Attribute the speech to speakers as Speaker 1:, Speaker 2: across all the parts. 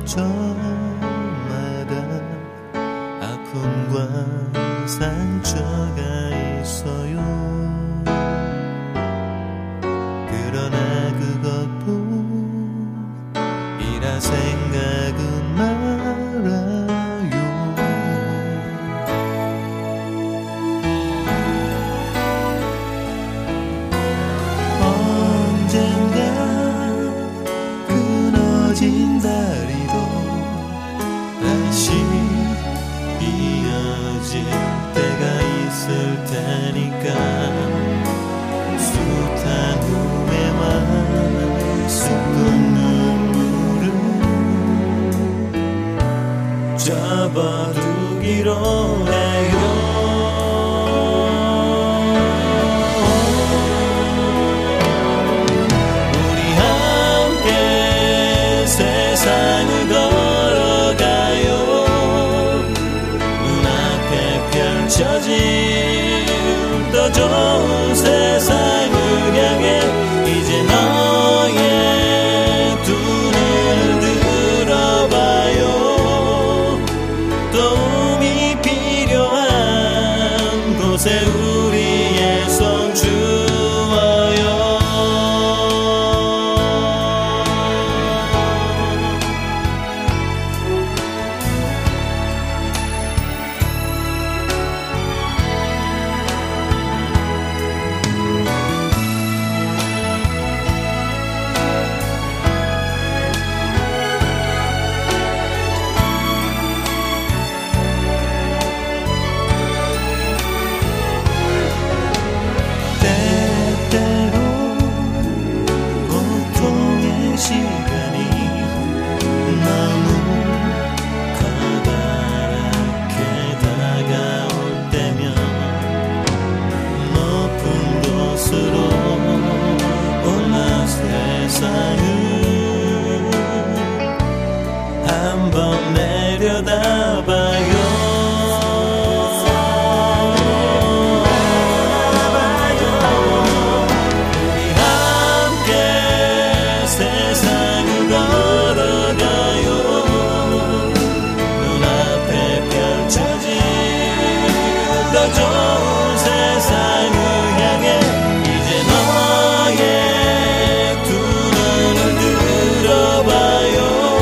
Speaker 1: 저마다 아픔과 상처가 있어요. 그러나 그것뿐이라 생각은 말아요. 언젠가 끊어진 다리도 다시 이어질 때가 있을 테니까 숱한 후회와 슬픈 눈물을 접어두기로 해요. 우리 함께 세상을 걸어가요. 눈앞에 펼쳐진 더 좋은 세상을 향해 이제 너의 두 눈을 들어봐요. 도움이 필요한 곳에 우리의 손 주어요. 때때로 고통의 시간이 너무 커다랗게 다가올 때면 높은 곳으로 올라 세상을 한번 내려다봐요. 세상을 걸어가요. 눈앞에 펼쳐진 더 좋은 세상을 향해 이제 너의 두 눈을 들어봐요.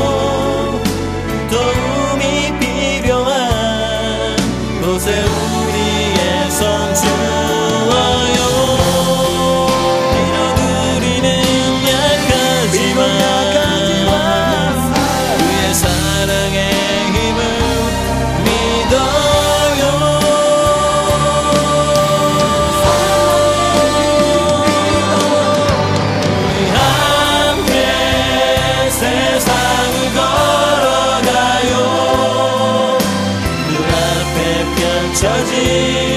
Speaker 1: 도움이 필요한 곳에 우리의 손 주어요. 그의 사랑의 힘을 믿어요. 우리 함께 세상을 걸어가요. 눈앞에 펼쳐진